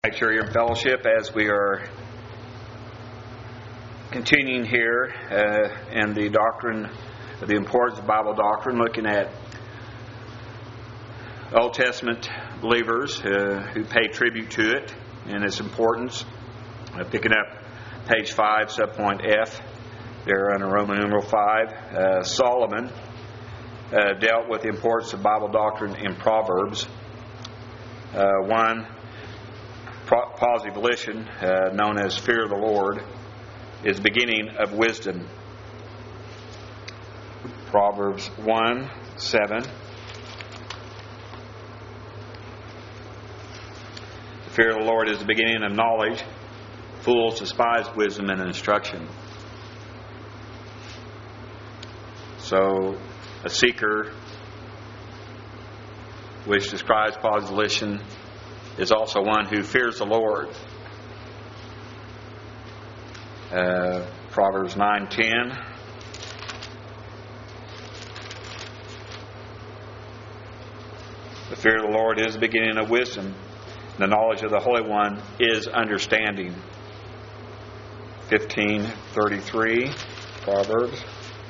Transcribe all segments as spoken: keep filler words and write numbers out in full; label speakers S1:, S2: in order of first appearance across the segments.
S1: Make sure you're in fellowship as we are continuing here uh, in the doctrine, the importance of Bible doctrine, looking at Old Testament believers uh, who pay tribute to it and its importance. Uh, picking up page five, subpoint F, there under Roman numeral five. Uh, Solomon uh, dealt with the importance of Bible doctrine in Proverbs. Uh, one positive volition, uh, known as fear of the Lord, is the beginning of wisdom. Proverbs one seven. The fear of the Lord is the beginning of knowledge. Fools despise wisdom and instruction. So, a seeker, which describes positive volition, is also one who fears the Lord. Uh, Proverbs nine ten. The fear of the Lord is the beginning of wisdom. The knowledge of the Holy One is understanding. fifteen thirty-three, Proverbs.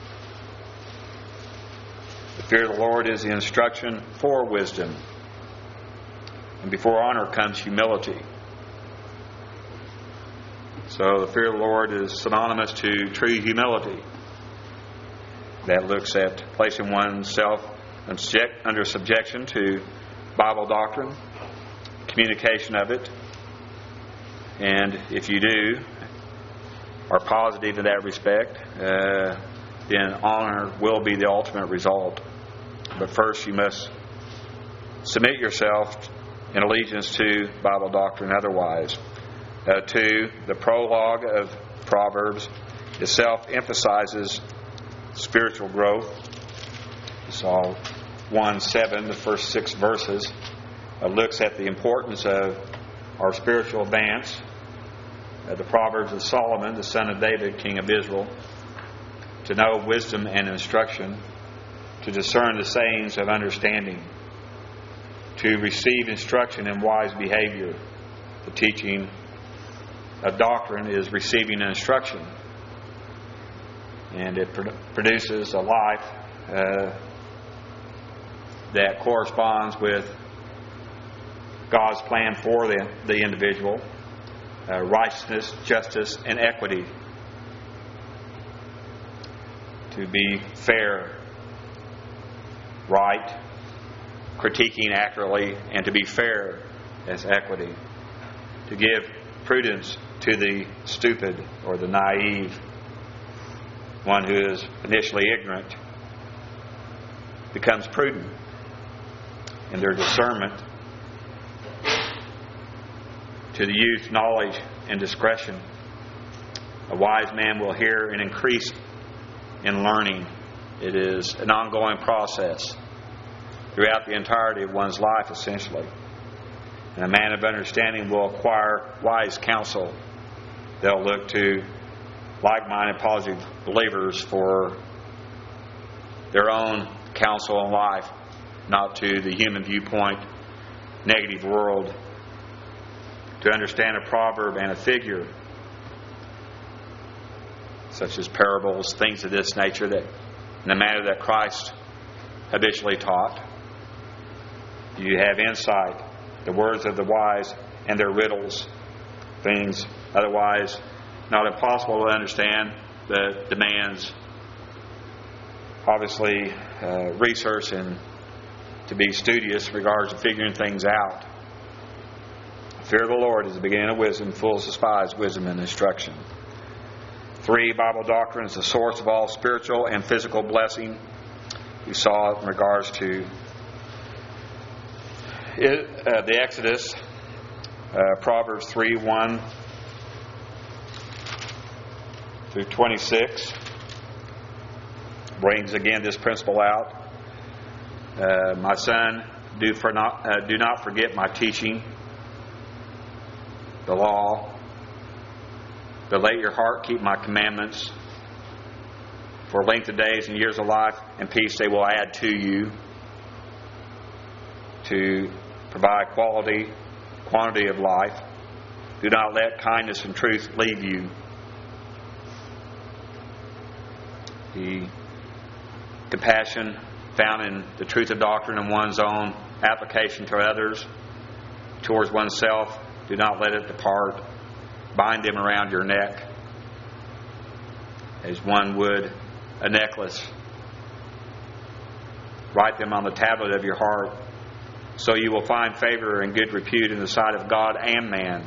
S1: The fear of the Lord is the instruction for wisdom. And before honor comes humility. So the fear of the Lord is synonymous to true humility. That looks at placing oneself under subjection to Bible doctrine, communication of it. And if you do, are positive in that respect, uh, then honor will be the ultimate result. But first you must submit yourself in allegiance to Bible doctrine otherwise. Uh, two, the prologue of Proverbs itself emphasizes spiritual growth. Psalm one seven, the first six verses, uh, looks at the importance of our spiritual advance. Uh, the Proverbs of Solomon, the son of David, king of Israel, to know wisdom and instruction, to discern the sayings of understanding, to receive instruction in wise behavior. The teaching of doctrine is receiving instruction, and it produces a life uh, that corresponds with God's plan for the, the individual, uh, righteousness, justice, and equity. To be fair, right, critiquing accurately, and to be fair as equity. To give prudence to the stupid or the naive. One who is initially ignorant becomes prudent in their discernment. To the youth, knowledge and discretion. A wise man will hear and increase in learning. It is an ongoing process throughout the entirety of one's life, essentially. And a man of understanding will acquire wise counsel. They'll look to like-minded, positive believers for their own counsel in life, not to the human viewpoint, negative world. To understand a proverb and a figure, such as parables, things of this nature, that in the manner that Christ habitually taught. You have insight, the words of the wise and their riddles, things otherwise not impossible to understand, that demands obviously uh, research and to be studious in regards to figuring things out. The fear of the Lord is the beginning of wisdom. Fools despise wisdom and instruction. Three, Bible doctrine is the source of all spiritual and physical blessing. We saw in regards to it, uh, the Exodus, uh, Proverbs three one through twenty-six brings again this principle out. Uh, my son, do for not uh, do not forget my teaching, the law, but let your heart keep my commandments. For length of days and years of life and peace they will add to you. To provide quality, quantity of life. Do not let kindness and truth leave you. The compassion found in the truth of doctrine and one's own application to others, towards oneself, do not let it depart. Bind them around your neck as one would a necklace. Write them on the tablet of your heart, so you will find favor and good repute in the sight of God and man.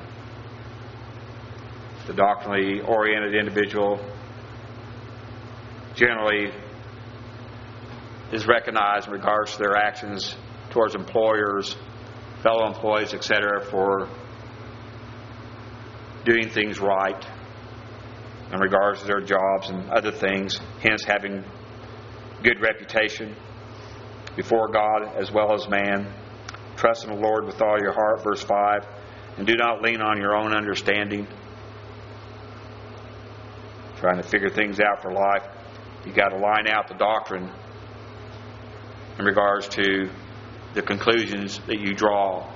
S1: The doctrinally oriented individual generally is recognized in regards to their actions towards employers, fellow employees, et cetera, for doing things right in regards to their jobs and other things, hence having good reputation before God as well as man. Trust in the Lord with all your heart, verse five, and do not lean on your own understanding. Trying to figure things out for life, you got to line out the doctrine in regards to the conclusions that you draw.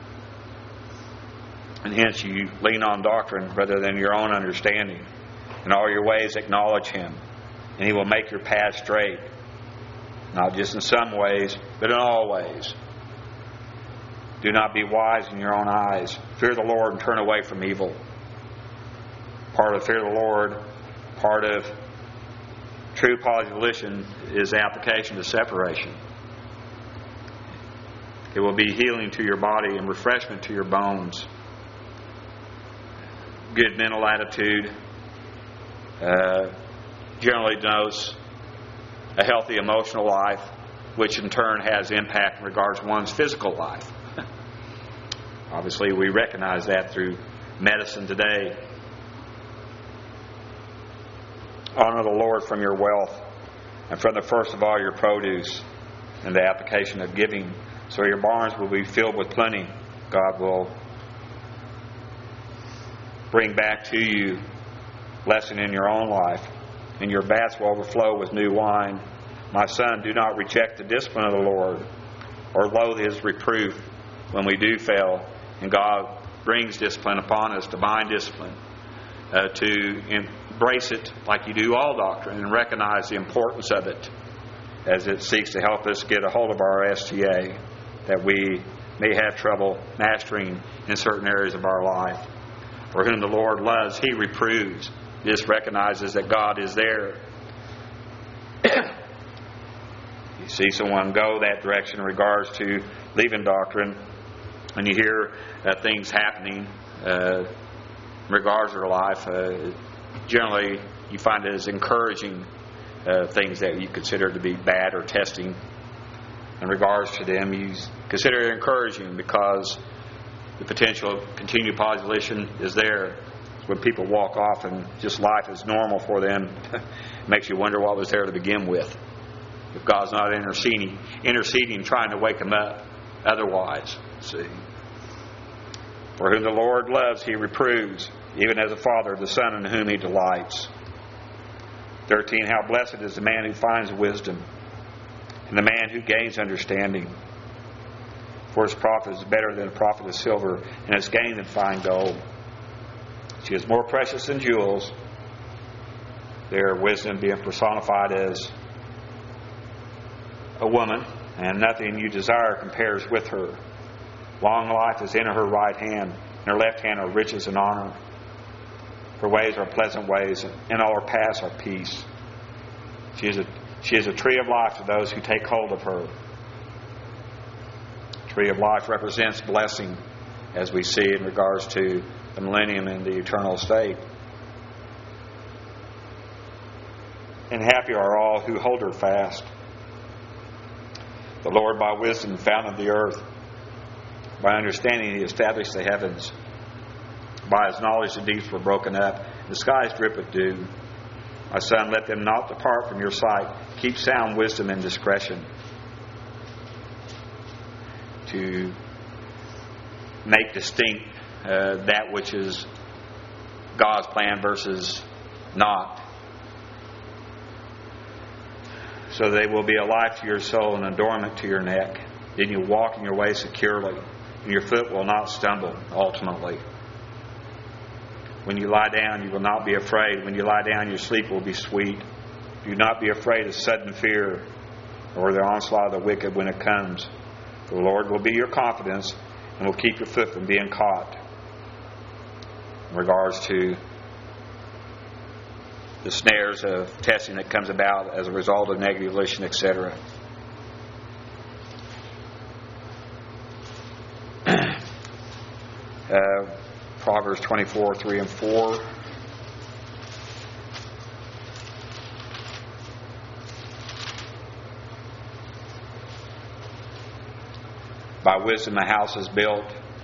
S1: And hence you lean on doctrine rather than your own understanding. In all your ways acknowledge Him, and He will make your path straight. Not just in some ways, but in all ways. Do not be wise in your own eyes. Fear the Lord and turn away from evil. Part of fear of the Lord, part of true polyvolition is application to separation. It will be healing to your body and refreshment to your bones. Good mental attitude uh, generally denotes a healthy emotional life, which in turn has impact in regards to one's physical life. Obviously, we recognize that through medicine today. Honor the Lord from your wealth and from the first of all your produce, and the application of giving, so your barns will be filled with plenty. God will bring back to you blessing in your own life, and your vats will overflow with new wine. My son, do not reject the discipline of the Lord, or loathe His reproof when we do fail. And God brings discipline upon us, divine discipline, uh, to embrace it like you do all doctrine and recognize the importance of it as it seeks to help us get a hold of our S T A that we may have trouble mastering in certain areas of our life. For whom the Lord loves, He reproves. This recognizes that God is there. You see someone go that direction in regards to leaving doctrine, and you hear uh, things happening uh, in regards to their life. Uh, generally, you find it as encouraging uh, things that you consider to be bad or testing. In regards to them, you consider it encouraging because the potential of continued population is there. When people walk off and just life is normal for them, it makes you wonder what was there to begin with. If God's not interceding, interceding, trying to wake them up otherwise. See, for whom the Lord loves, He reproves, even as a father the son in whom He delights. Thirteen. How blessed is the man who finds wisdom, and the man who gains understanding. For his profit is better than a profit of silver, and his gain than fine gold. She is more precious than jewels. Their wisdom being personified as a woman, and nothing you desire compares with her. Long life is in her right hand, and her left hand are riches and honor. Her ways are pleasant ways, and all her paths are peace. She is a, she is a tree of life to those who take hold of her. Tree of life represents blessing, as we see in regards to the millennium and the eternal state. And happy are all who hold her fast. The Lord by wisdom founded the earth. By understanding He established the heavens. By His knowledge the deeps were broken up. The skies drip with dew. My son, let them not depart from your sight. Keep sound wisdom and discretion. To make distinct uh, that which is God's plan versus not. So they will be a life to your soul and adornment to your neck. Then you walk in your way securely, and your foot will not stumble ultimately. When you lie down, you will not be afraid. When you lie down, your sleep will be sweet. Do not be afraid of sudden fear or the onslaught of the wicked when it comes. The Lord will be your confidence and will keep your foot from being caught. In regards to the snares of testing that comes about as a result of negative volition, et cetera. uh, Proverbs twenty-four, three and four. By wisdom a house is built,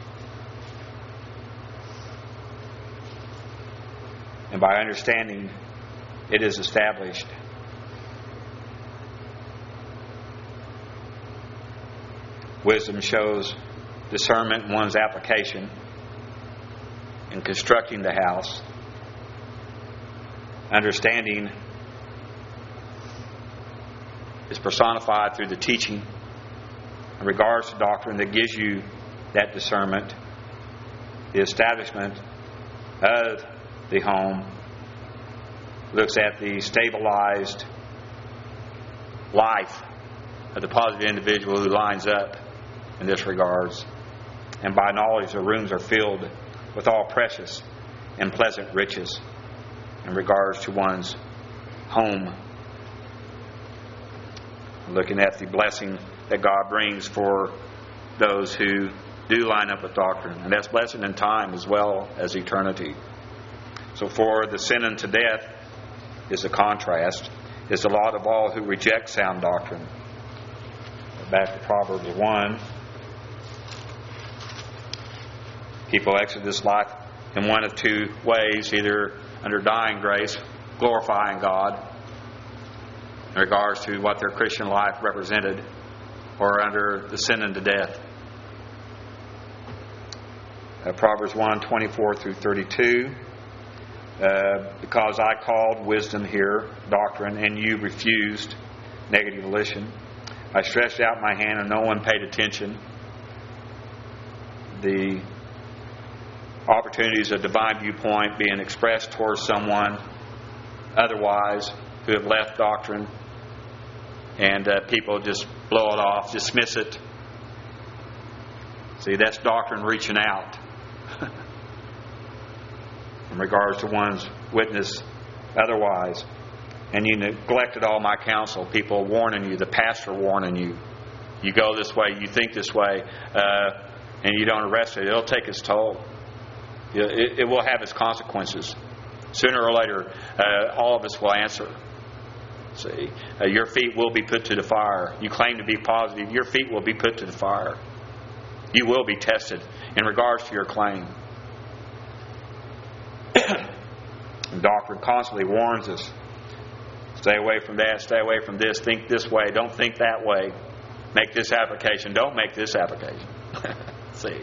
S1: and by understanding it is established. Wisdom shows discernment in one's application in constructing the house. Understanding is personified through the teaching in regards to doctrine that gives you that discernment. The establishment of the home looks at the stabilized life of the positive individual who lines up in this regards. And by knowledge the rooms are filled with all precious and pleasant riches in regards to one's home. Looking at the blessing that God brings for those who do line up with doctrine. And that's blessing in time as well as eternity. So for the sin unto death is the contrast, is the lot of all who reject sound doctrine. Back to Proverbs one. People exit this life in one of two ways, either under dying grace, glorifying God in regards to what their Christian life represented, or under the sin unto death. Uh, Proverbs one, twenty-four through thirty-two. Uh, because I called wisdom here, doctrine, and you refused, negative volition. I stretched out my hand and no one paid attention. The opportunities of divine viewpoint being expressed towards someone otherwise who have left doctrine, and uh, people just blow it off, dismiss it. See, that's doctrine reaching out in regards to one's witness otherwise. And you neglected all my counsel, people warning you, the pastor warning you. You go this way, you think this way, uh, and you don't arrest it. It'll take its toll. It, it will have its consequences. Sooner or later, uh, all of us will answer. See, uh, your feet will be put to the fire. You claim to be positive, your feet will be put to the fire. You will be tested in regards to your claim. Doctrine constantly warns us. Stay away from that, stay away from this, think this way, don't think that way. Make this application, don't make this application. See.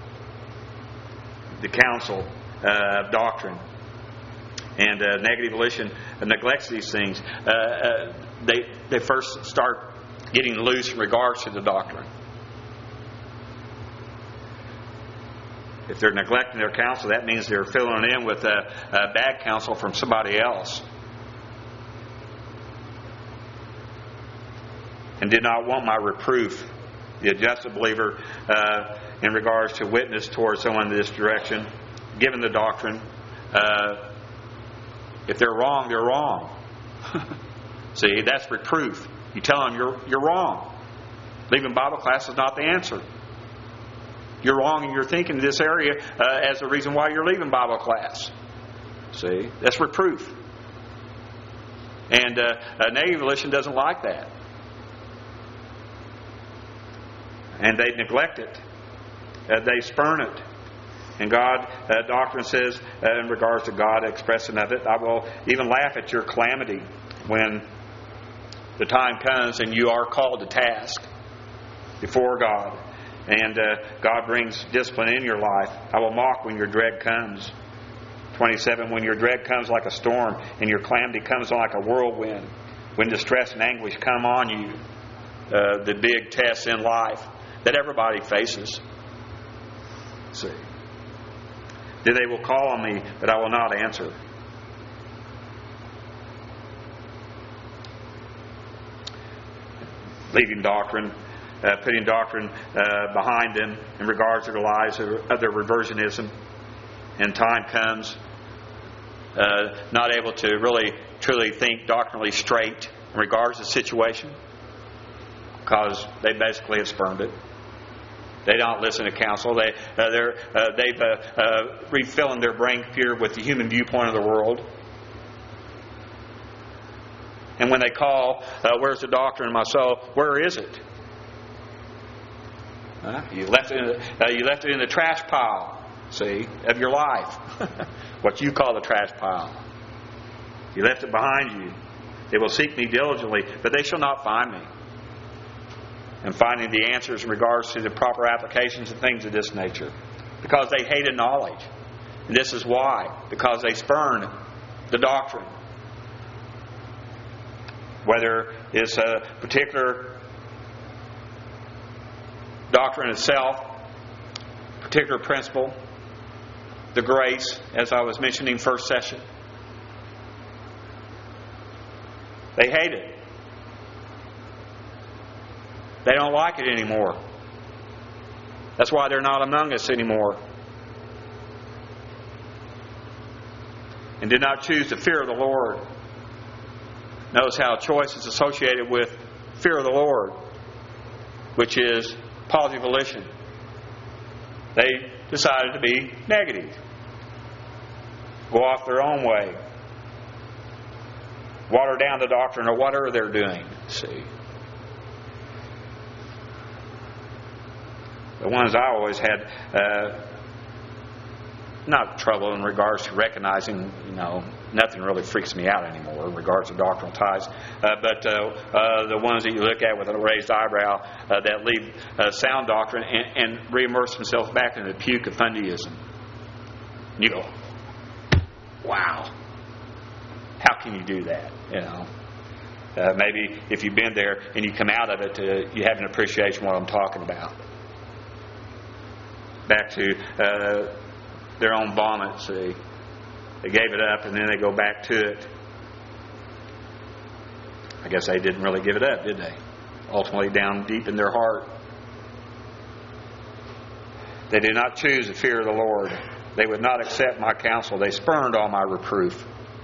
S1: The counsel uh, of doctrine and uh, negative volition uh, neglects these things. Uh, uh, they, they first start getting loose in regards to the doctrine. If they're neglecting their counsel, that means they're filling in with a, a bad counsel from somebody else. And did not want my reproof. The adjusted believer, uh, in regards to witness towards someone in this direction, given the doctrine, uh, if they're wrong, they're wrong. See, that's reproof. You tell them you're you're wrong. Leaving Bible class is not the answer. You're wrong in your thinking in this area uh, as the reason why you're leaving Bible class. See, that's reproof. And uh, uh, negative volition doesn't like that. And they neglect it. Uh, they spurn it. And God, uh, doctrine says, uh, in regards to God expressing of it, I will even laugh at your calamity when the time comes and you are called to task before God. And uh, God brings discipline in your life. I will mock when your dread comes. twenty-seven, when your dread comes like a storm and your calamity comes like a whirlwind. When distress and anguish come on you. Uh, the big tests in life that everybody faces. See. Then they will call on me, but I will not answer. Leaving doctrine, uh, putting doctrine uh, behind them in regards to their lives of their reversionism. And time comes, uh, not able to really, truly think doctrinally straight in regards to the situation, because they basically have spurned it. They don't listen to counsel. They, uh, they're, uh, they've uh, uh, refilling their brain computer with the human viewpoint of the world. And when they call, uh, where's the doctrine of my soul? Where is it? Uh, you left it. In the, uh, you left it in the trash pile. See, of your life, what you call the trash pile. You left it behind you. They will seek me diligently, but they shall not find me. And finding the answers in regards to the proper applications and things of this nature, because they hated knowledge. And this is why, because they spurn the doctrine. Whether it's a particular doctrine itself, particular principle, the grace, as I was mentioning first session. They hate it. They don't like it anymore. That's why they're not among us anymore. And did not choose the fear of the Lord. Notice how choice is associated with fear of the Lord, which is positive volition. They decided to be negative. Go off their own way. Water down the doctrine or whatever they're doing. See. The ones I always had uh, not trouble in regards to recognizing, you know, nothing really freaks me out anymore in regards to doctrinal ties. Uh, but uh, uh, the ones that you look at with a raised eyebrow uh, that leave uh, sound doctrine and, and re-immerse themselves back into the puke of Fundyism. And you go, wow, how can you do that? You know, uh, maybe if you've been there and you come out of it, uh, you have an appreciation of what I'm talking about. Back to uh, their own vomit, see. They gave it up and then they go back to it. I guess they didn't really give it up, did they? Ultimately down deep in their heart. They did not choose the fear of the Lord. They would not accept my counsel. They spurned all my reproof.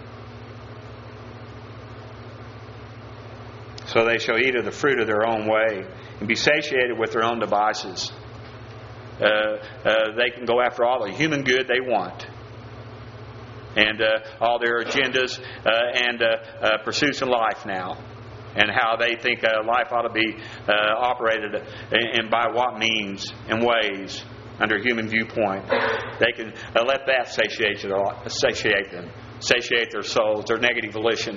S1: So they shall eat of the fruit of their own way and be satiated with their own devices. Uh, uh, they can go after all the human good they want. And uh, all their agendas uh, and uh, uh, pursuits in life now. And how they think uh, life ought to be uh, operated and, and by what means and ways under human viewpoint. They can uh, let that satiate, their, satiate them, satiate their souls, their negative volition.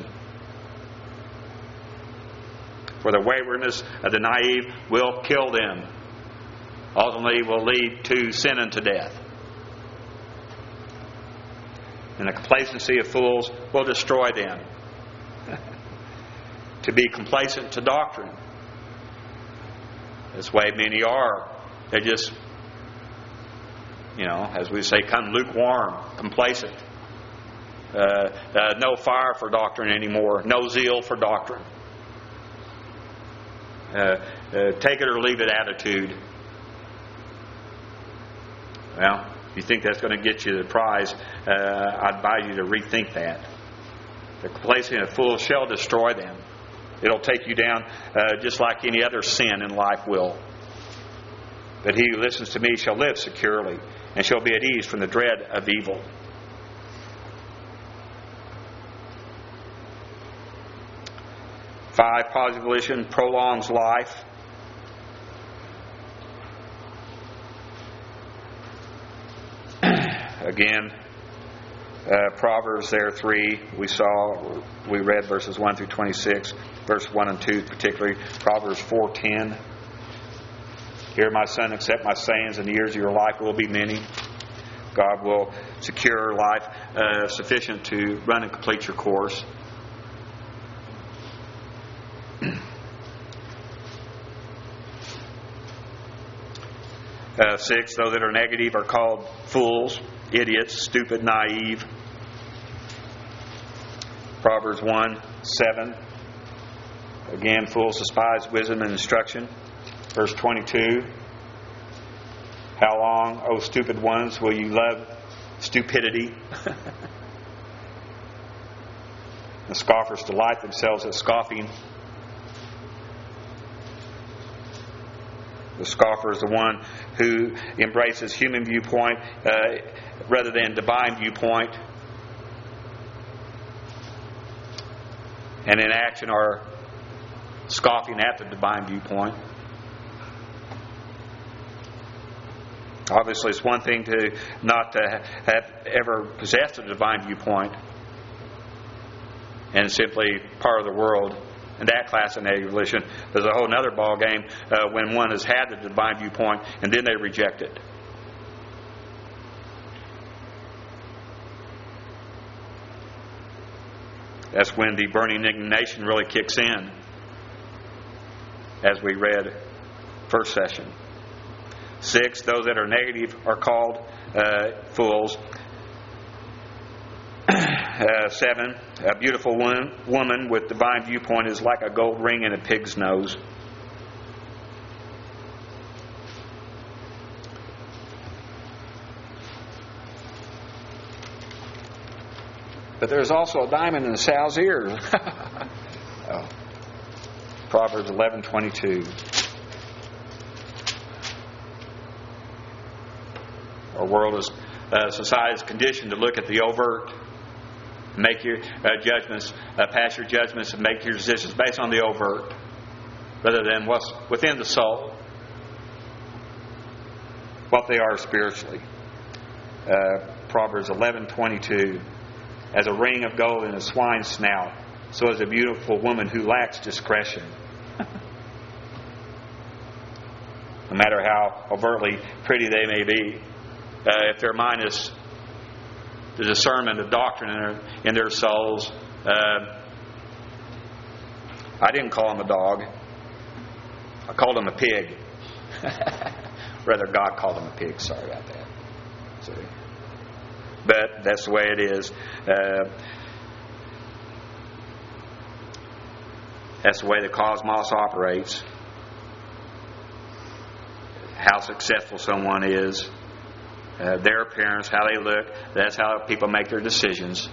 S1: For the waywardness of the naive will kill them. Ultimately will lead to sin and to death. And the complacency of fools will destroy them. To be complacent to doctrine. This way many are. They just, you know, as we say, come lukewarm, complacent. Uh, uh, no fire for doctrine anymore. No zeal for doctrine. Uh, uh, take it or leave it attitude. Well, if you think that's going to get you the prize, uh, I'd advise you to rethink that. The complacent and fool shall destroy them. It'll take you down uh, just like any other sin in life will. But he who listens to me shall live securely and shall be at ease from the dread of evil. Five, positive volition prolongs life. Again, uh, Proverbs there three, we saw, we read verses one through twenty-six, verse one and two particularly. Proverbs four ten. Hear, my son, accept my sayings, and the years of your life will be many. God will secure life uh, sufficient to run and complete your course. Uh, six, those that are negative are called fools. idiots, stupid, naive. Proverbs one seven. Again, fools despise wisdom and instruction. Verse twenty-two. How long, O stupid ones, will you love stupidity? The scoffers delight themselves at scoffing. The scoffer is the one who embraces human viewpoint uh, rather than divine viewpoint, and in action are scoffing at the divine viewpoint. Obviously, it's one thing to not to have ever possessed a divine viewpoint and simply part of the world. And that class of negative religion, there's a whole other ball game uh, when one has had the divine viewpoint and then they reject it. That's when the burning indignation really kicks in, as we read first session. Six, those that are negative are called uh, fools. Uh, seven, a beautiful woman, woman with divine viewpoint is like a gold ring in a pig's nose. But there's also a diamond in a sow's ear. Oh. Proverbs eleven twenty-two. Our world is, uh, society is conditioned to look at the overt. Make your uh, judgments, uh, pass your judgments, and make your decisions based on the overt, rather than what's within the soul, what they are spiritually. Uh, Proverbs eleven twenty-two. As a ring of gold in a swine's snout, so is a beautiful woman who lacks discretion. No matter how overtly pretty they may be, uh, if their mind is the discernment of doctrine in their, in their souls. Uh, I didn't call him a dog. I called him a pig. Rather, God called him a pig. Sorry about that. Sorry. But that's the way it is. Uh, that's the way the cosmos operates. How successful someone is. Uh, their appearance, how they look, that's how people make their decisions.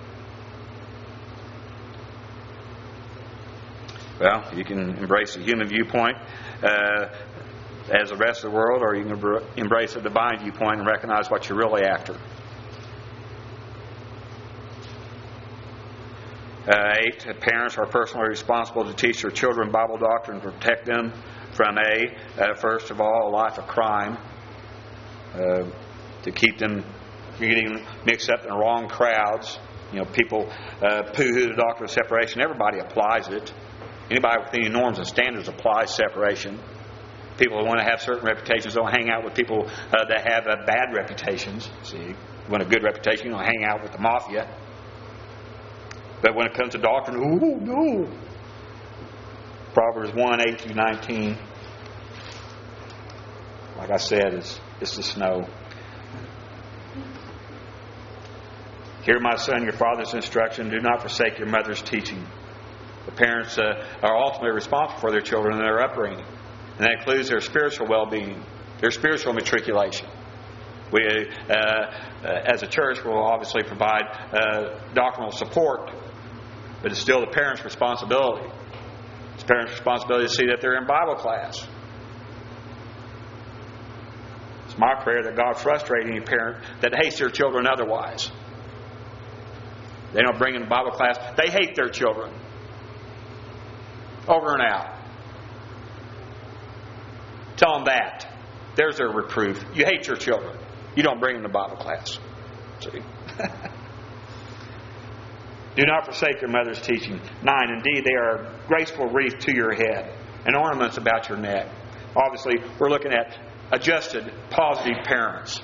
S1: Well, you can embrace the human viewpoint uh, as the rest of the world, or you can embrace the divine viewpoint and recognize what you're really after. Uh, eight, parents are personally responsible to teach their children Bible doctrine and protect them from a, uh, first of all, a life of crime. Uh, to keep them getting mixed up in the wrong crowds. You know, people uh, poo-hoo the doctrine of separation. Everybody applies it. Anybody with any norms and standards applies separation. People who want to have certain reputations don't hang out with people uh, that have uh, bad reputations. See, you want a good reputation, you don't hang out with the mafia. But when it comes to doctrine, ooh, no. Proverbs one, eight through nineteen. Like I said, it's, it's the snow. Hear, my son, your father's instruction. Do not forsake your mother's teaching. The parents uh, are ultimately responsible for their children and their upbringing. And that includes their spiritual well-being, their spiritual matriculation. We, uh, uh, as a church, will obviously provide uh, doctrinal support, but it's still the parents' responsibility. It's the parents' responsibility to see that they're in Bible class. It's my prayer that God frustrate any parent that hates their children otherwise. They don't bring them to Bible class. They hate their children. Over and out. Tell them that. There's their reproof. You hate your children. You don't bring them to Bible class. See? Do not forsake your mother's teaching. Nine, indeed, they are a graceful wreath to your head and ornaments about your neck. Obviously, we're looking at adjusted, positive parents.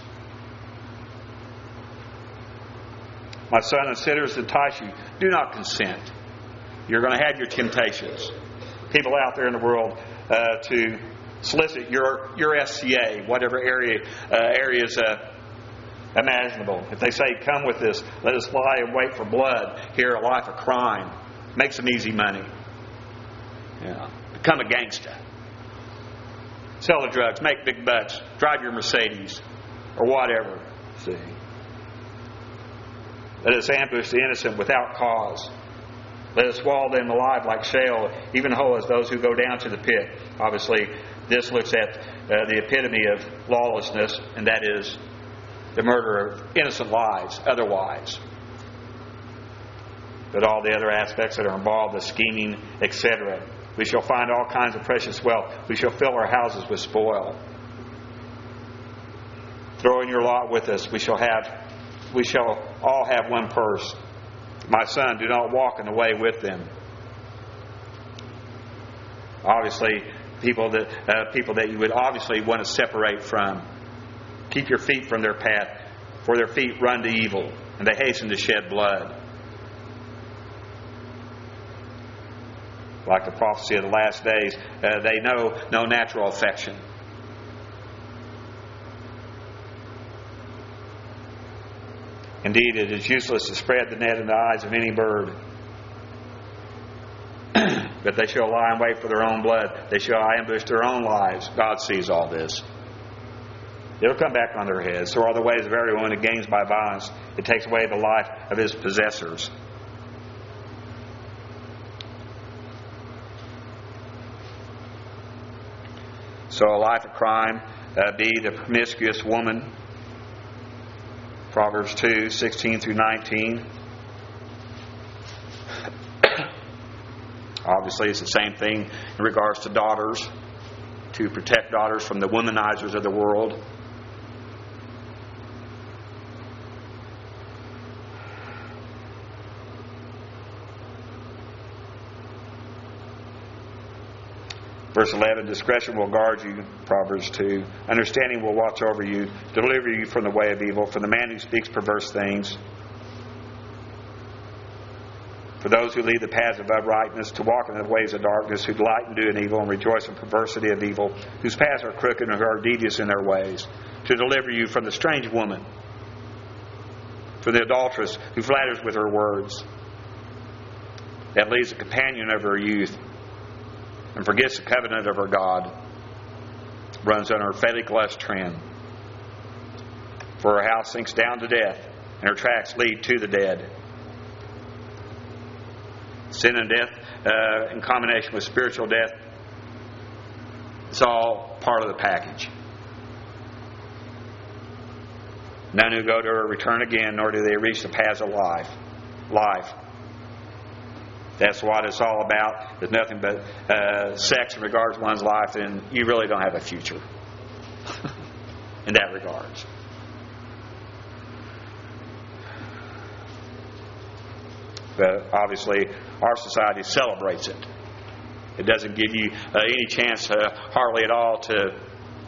S1: My son, and sinners entice you. Do not consent. You're going to have your temptations. People out there in the world uh, to solicit your your S C A, whatever area uh, areas uh, imaginable. If they say, come with us, let us lie and wait for blood, here a life of crime, make some easy money. Yeah. Become a gangster. Sell the drugs, make big bucks, drive your Mercedes, or whatever. See? Let us ambush the innocent without cause. Let us swallow them alive like shale, even whole as those who go down to the pit. Obviously, this looks at uh, the epitome of lawlessness, and that is the murder of innocent lives otherwise. But all the other aspects that are involved, the scheming, et cetera. We shall find all kinds of precious wealth. We shall fill our houses with spoil. Throw in your lot with us. We shall have, we shall all have one purse. My son, do not walk in the way with them. Obviously, people that uh, people that you would obviously want to separate from. Keep your feet from their path, for their feet run to evil, and they hasten to shed blood. Like the prophecy of the last days, uh, they know no natural affection. Indeed, it is useless to spread the net in the eyes of any bird. But they shall lie in wait for their own blood. They shall ambush their own lives. God sees all this. It'll come back on their heads. So are the ways of everyone who gains by violence. It takes away the life of his possessors. So a life of crime, uh, be the promiscuous woman. Proverbs two, sixteen through nineteen. Obviously, it's the same thing in regards to daughters, to protect daughters from the womanizers of the world. Verse eleven, discretion will guard you, Proverbs two. Understanding will watch over you, deliver you from the way of evil, from the man who speaks perverse things. For those who lead the paths of uprightness, to walk in the ways of darkness, who delight in doing evil and rejoice in perversity of evil, whose paths are crooked and who are devious in their ways, to deliver you from the strange woman, from the adulteress who flatters with her words, that leaves the companion of her youth, and forgets the covenant of her God, runs on her fetish lust trend. For her house sinks down to death, and her tracks lead to the dead. Sin and death, uh, in combination with spiritual death, it's all part of the package. None who go to her return again, nor do they reach the paths of life. Life. That's what it's all about. There's nothing but uh, sex in regards to one's life, and you really don't have a future in that regards. But obviously, our society celebrates it. It doesn't give you uh, any chance, uh, hardly at all, to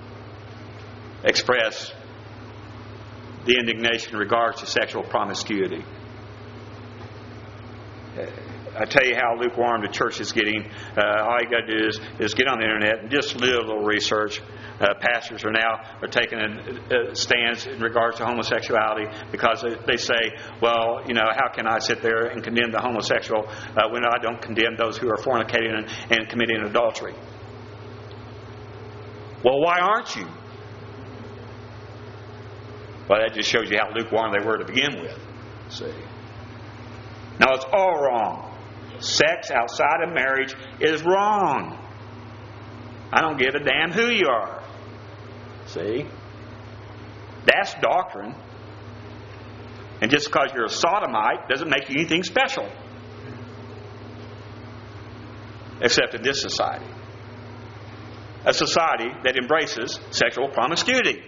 S1: express the indignation in regards to sexual promiscuity. I tell you how lukewarm the church is getting. Uh, all you got to do is, is get on the internet and just do a little research. Uh, pastors are now are taking a, a stands in regards to homosexuality because they say, well, you know, how can I sit there and condemn the homosexual uh, when I don't condemn those who are fornicating and, and committing adultery? Well, why aren't you? Well, that just shows you how lukewarm they were to begin with. See? Now, it's all wrong. Sex outside of marriage is wrong. I don't give a damn who you are. See? That's doctrine. And just because you're a sodomite doesn't make you anything special. Except in this society. A society that embraces sexual promiscuity.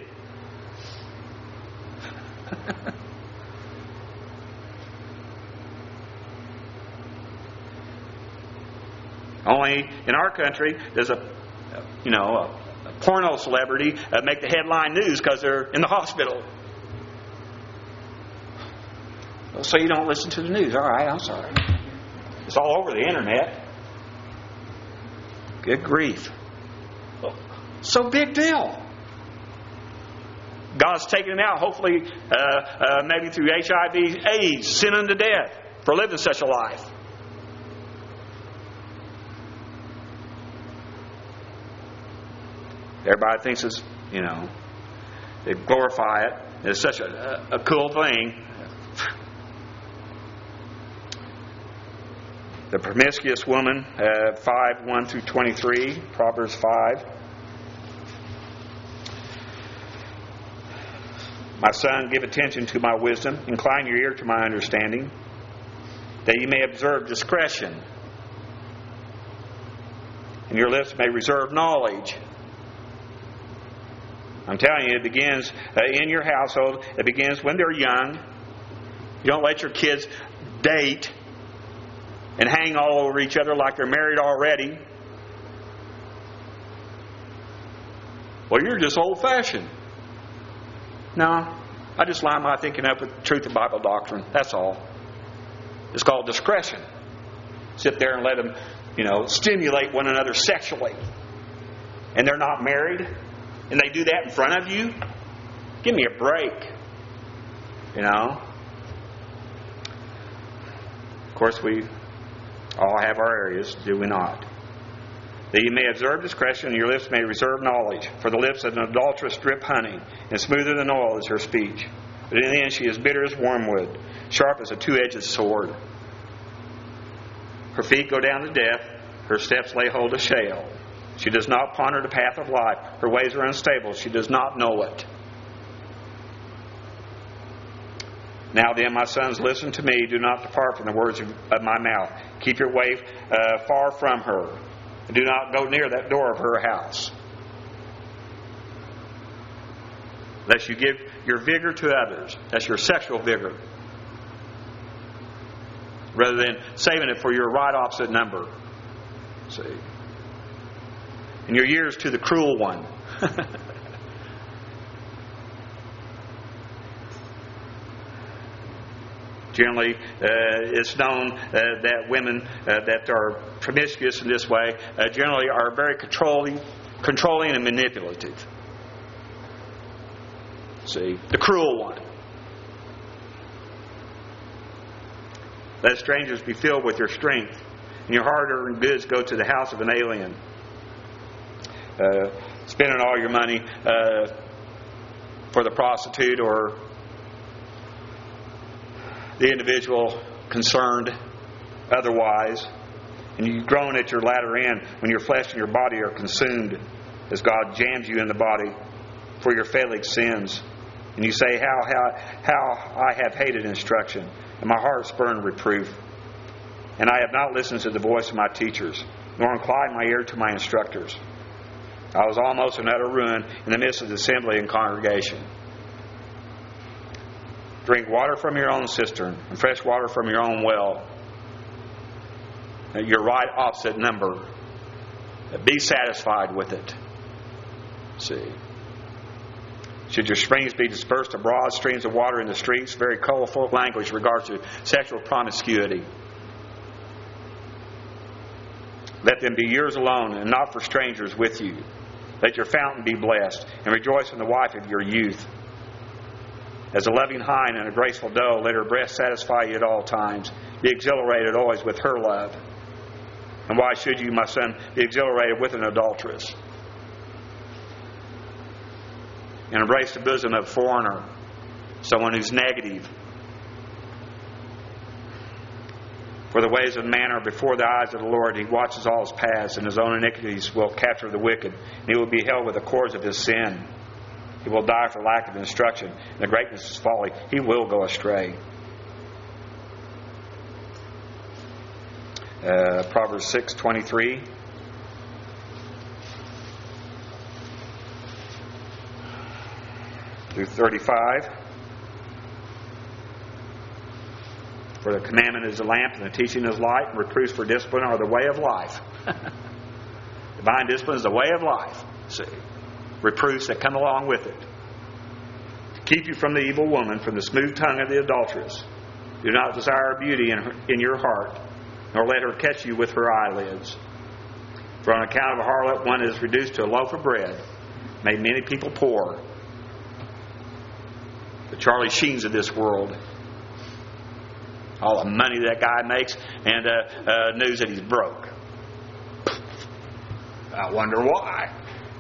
S1: Only in our country does a, you know, a, a porno celebrity uh, make the headline news because they're in the hospital. Well, so you don't listen to the news. All right, I'm sorry. It's all over the internet. Good grief. So big deal. God's taken him out, hopefully, uh, uh, maybe through H I V AIDS, sin unto death, for living such a life. Everybody thinks it's, you know, they glorify it. It's such a, a, a cool thing. The promiscuous woman, uh, five, one through twenty-three, Proverbs five. My son, give attention to my wisdom. Incline your ear to my understanding, that you may observe discretion, and your lips may reserve knowledge. I'm telling you, it begins uh, in your household. It begins when they're young. You don't let your kids date and hang all over each other like they're married already. Well, you're just old-fashioned. No, I just line my thinking up with the truth of Bible doctrine. That's all. It's called discretion. Sit there and let them, you know, stimulate one another sexually. And they're not married. And they do that in front of you? Give me a break. You know? Of course, we all have our areas, do we not? That you may observe discretion, and your lips may reserve knowledge. For the lips of an adulteress drip honey, and smoother than oil is her speech. But in the end she is bitter as wormwood, sharp as a two-edged sword. Her feet go down to death, her steps lay hold of Sheol. She does not ponder the path of life. Her ways are unstable. She does not know it. Now then, my sons, listen to me. Do not depart from the words of, of my mouth. Keep your way uh, far from her. And do not go near that door of her house, lest you give your vigor to others. That's your sexual vigor. Rather than saving it for your right opposite number. See? And your years to the cruel one. Generally, uh, it's known uh, that women uh, that are promiscuous in this way uh, generally are very controlling, controlling and manipulative. See, the cruel one. Let strangers be filled with your strength, and your hard-earned goods go to the house of an alien. Uh, spending all your money uh, for the prostitute or the individual concerned otherwise, and you groan at your latter end when your flesh and your body are consumed as God jams you in the body for your failing sins. And you say, how, how, how I have hated instruction, and my heart spurned reproof. And I have not listened to the voice of my teachers, nor inclined my ear to my instructors. I was almost in utter ruin in the midst of the assembly and congregation. Drink water from your own cistern and fresh water from your own well. Your right opposite number. Be satisfied with it. See. Should your springs be dispersed abroad, streams of water in the streets? Very colorful language in regards to sexual promiscuity. Let them be yours alone and not for strangers with you. Let your fountain be blessed and rejoice in the wife of your youth. As a loving hind and a graceful doe, let her breast satisfy you at all times. Be exhilarated always with her love. And why should you, my son, be exhilarated with an adulteress? And embrace the bosom of a foreigner, someone who's negative. For the ways of man are before the eyes of the Lord. He watches all his paths, and his own iniquities will capture the wicked. And he will be held with the cords of his sin. He will die for lack of instruction. And the greatness of his folly, he will go astray. Uh, Proverbs six twenty-three. Through thirty-five. For the commandment is a lamp, and the teaching is light, and reproofs for discipline are the way of life. Divine discipline is the way of life. See, reproofs that come along with it. To keep you from the evil woman, from the smooth tongue of the adulteress. Do not desire beauty in, her, in your heart, nor let her catch you with her eyelids. For on account of a harlot, one is reduced to a loaf of bread, made many people poor. The Charlie Sheens of this world. All the money that guy makes, and uh, uh, news that he's broke. I wonder why.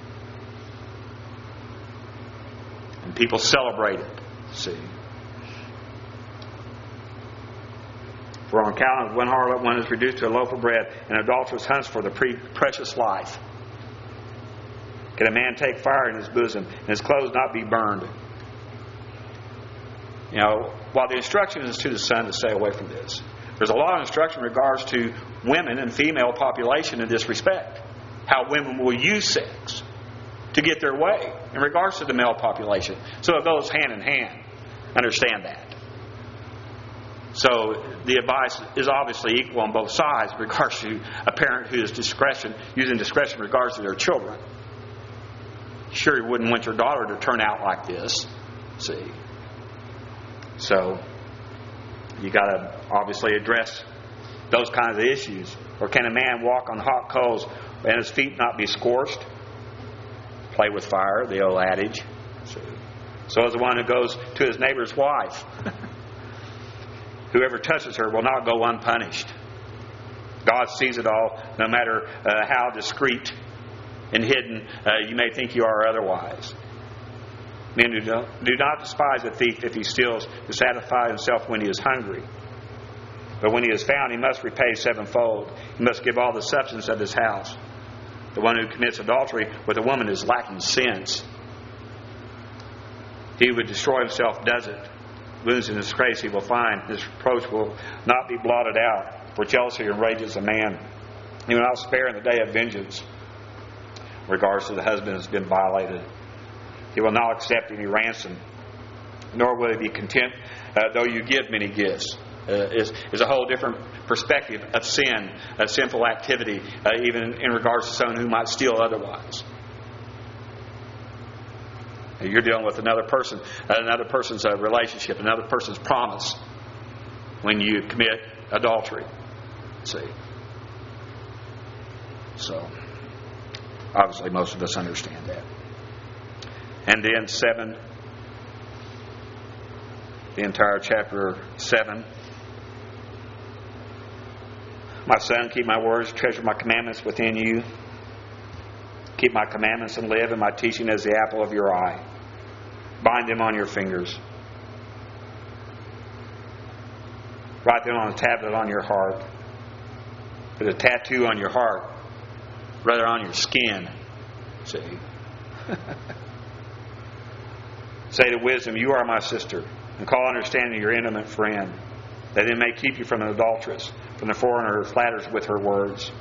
S1: And people celebrate it. See. For on account of one harlot, one is reduced to a loaf of bread, and adulteress hunts for the pre- precious life. Can a man take fire in his bosom, and his clothes not be burned? You know, while the instruction is to the son to stay away from this, there's a lot of instruction in regards to women and female population in this respect. How women will use sex to get their way in regards to the male population. So it goes hand in hand. Understand that. So the advice is obviously equal on both sides in regards to a parent who is discretion, using discretion in regards to their children. Sure, you wouldn't want your daughter to turn out like this. See? So you got to obviously address those kinds of issues. Or can a man walk on hot coals and his feet not be scorched? Play with fire, the old adage. So, so is the one who goes to his neighbor's wife. Whoever touches her will not go unpunished. God sees it all, no matter uh, how discreet and hidden uh, you may think you are otherwise. Men do not, do not despise a thief if he steals to satisfy himself when he is hungry. But when he is found, he must repay sevenfold. He must give all the substance of his house. The one who commits adultery with a woman is lacking sense. He who would destroy himself does it. Wounds and disgrace he will find. His reproach will not be blotted out. For jealousy enrages a man. He will not spare in the day of vengeance. In regards to the husband has been violated. He will not accept any ransom. Nor will he be content uh, though you give many gifts. Uh, is, is a whole different perspective of sin, of sinful activity, uh, even in regards to someone who might steal otherwise. You're dealing with another person, another person's uh, relationship, another person's promise when you commit adultery. See? So, obviously most of us understand that. And then seven, the entire chapter seven. My son, keep my words, treasure my commandments within you. Keep my commandments and live, and my teaching as the apple of your eye. Bind them on your fingers. Write them on a tablet on your heart. Put a tattoo on your heart, rather on your skin. See? Say to wisdom, you are my sister, and call understanding your intimate friend, that it may keep you from an adulteress, from the foreigner who flatters with her words.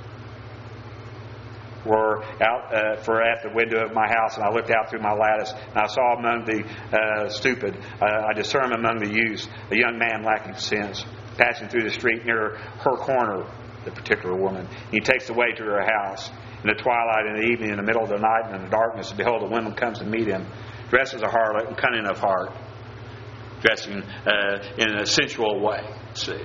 S1: Were out uh, for at the window of my house, and I looked out through my lattice, and I saw among the uh, stupid, uh, I discerned among the youths, a young man lacking sense, passing through the street near her corner, the particular woman. He takes the way to her house. In the twilight, in the evening, in the middle of the night, and in the darkness, behold, a woman comes to meet him, dressed as a harlot and cunning of heart, dressing uh, in a sensual way. See?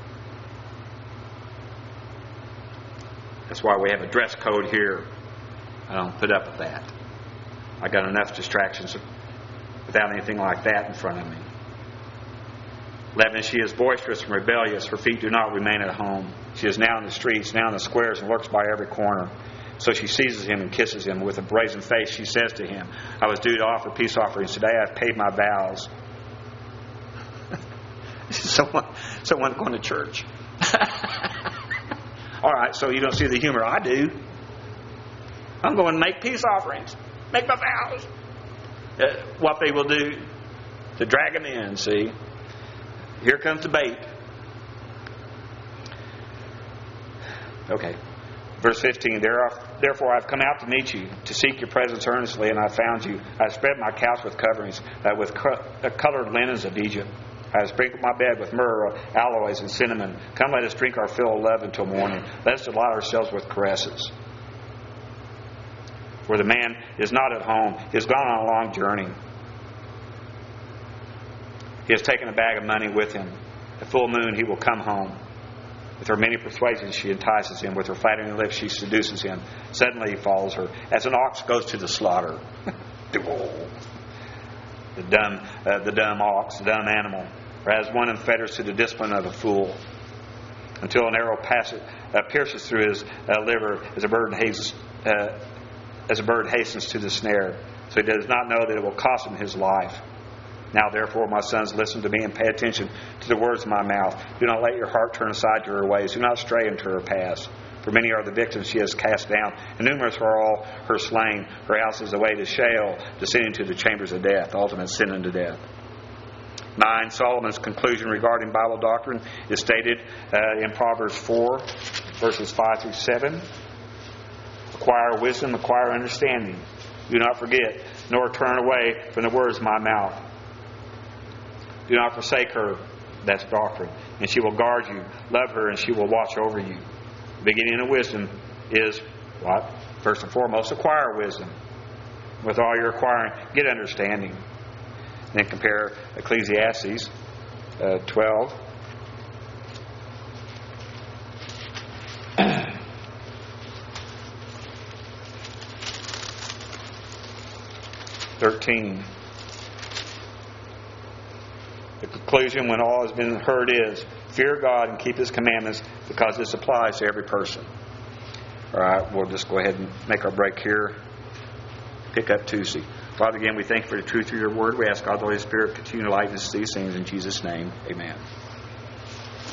S1: That's why we have a dress code here. I don't put up with that. I got enough distractions without anything like that in front of me. eleven. She is boisterous and rebellious. Her feet do not remain at home. She is now in the streets, now in the squares, and lurks by every corner. So she seizes him and kisses him. With a brazen face she says to him, I was due to offer peace offerings. Today I have paid my vows. someone, someone going to church. All right, so you don't see the humor. I do. I'm going to make peace offerings. Make my vows. Uh, what they will do to drag them in, see. Here comes the bait. Okay. Verse fifteen, Therefore I have come out to meet you, to seek your presence earnestly, and I have found you. I have spread my couch with coverings, uh, with co- uh, colored linens of Egypt. I have sprinkled my bed with myrrh, aloes, and cinnamon. Come, let us drink our fill of love until morning. Let us delight ourselves with caresses. For the man is not at home. He has gone on a long journey. He has taken a bag of money with him. At full moon he will come home. With her many persuasions she entices him. With her flattering lips she seduces him. Suddenly he follows her, as an ox goes to the slaughter. the dumb, uh, the dumb ox, the dumb animal, or as one in fetters to the discipline of a fool, until an arrow passes, uh, pierces through his uh, liver, as a bird hastens, uh, as a bird hastens to the snare. So he does not know that it will cost him his life. Now, therefore, my sons, listen to me and pay attention to the words of my mouth. Do not let your heart turn aside to her ways. Do not stray into her paths. For many are the victims she has cast down, and numerous are all her slain. Her house is the way to Sheol, descending to the chambers of death, ultimate sin unto death. Nine, Solomon's conclusion regarding Bible doctrine is stated uh, in Proverbs four, verses five through seven. Acquire wisdom, acquire understanding. Do not forget, nor turn away from the words of my mouth. Do not forsake her, that's doctrine, and she will guard you. Love her, and she will watch over you. The beginning of wisdom is what? First and foremost, acquire wisdom. With all you're acquiring, get understanding. Then compare Ecclesiastes uh, twelve. thirteen. The conclusion, when all has been heard, is fear God and keep His commandments, because this applies to every person. All right, we'll just go ahead and make our break here. Pick up Tuesday. Father, again, we thank you for the truth of your word. We ask God, the Holy Spirit, continue to lighten us these things in Jesus' name. Amen.